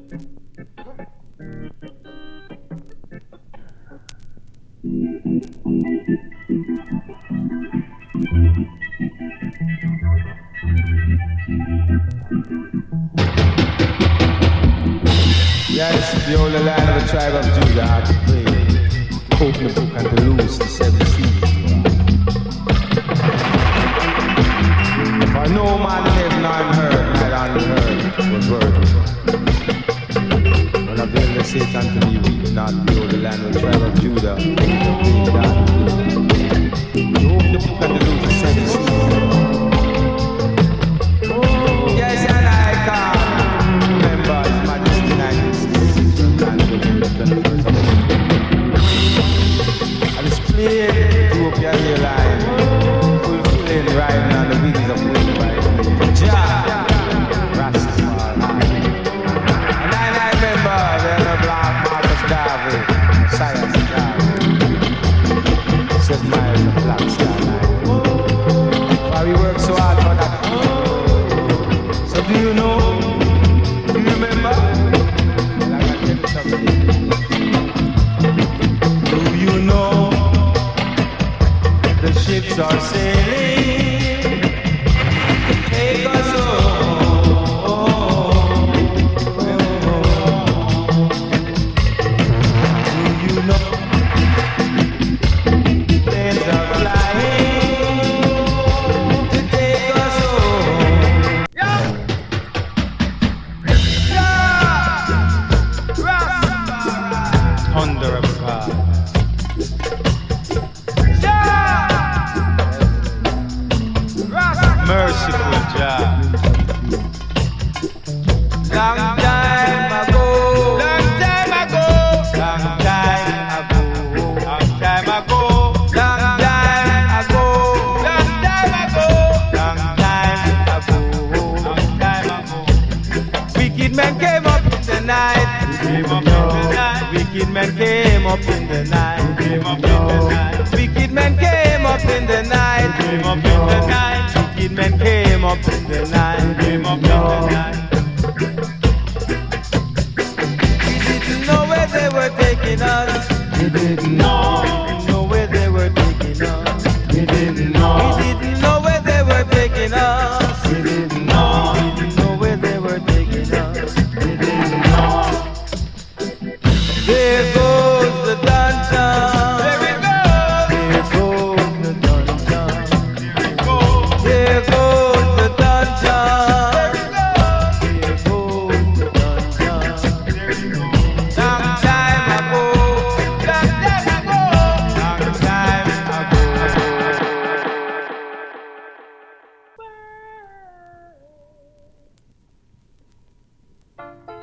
Yes, the Holy Land of the tribe of Judah had to pray, open the book and to loose the seven seals. For no man in heaven nor heard, neither on the earth was worthy. When I build the Satan to be weak, not the Holy Land of the tribe of Judah. You open the book and to loose the seven seals. Yes, and I can remember His Majesty 96 and the 21st of April. I displayed to up your hairline, fulfilling riding on the wings of wind by Jah Rastafari. And I remember then the black Marcus Garvey, Science Garvey, 7 miles of Black Star Line. Why we work so hard for that? So do you know? Do you remember? Well, I got to tell you something. Do you know the ships are sailing? Take us home. Do you know planes are flying to take us home? Thunder of God. Merciful Jah. Long time ago. Long time ago. Long time ago. Long time ago. Long time ago. Long time ago. Long time ago. Long time ago. Wicked men came up in the night. Came up in the night. Wicked men came up in the night. Came up in the night. Wicked men came up in the night. Came up in the night. Wicked men came up in the night. Came up in the night. We didn't know where they were taking us. We didn't know. We didn't know where they were taking us. We didn't know. We didn't know where they were taking us. We didn't know. We didn't know where they were taking us. We didn't know. There goes the dungeon. There it goes. There goes the dungeon. There goes the dungeon. There goes the dungeon. Long time ago. Long time ago. Long time ago.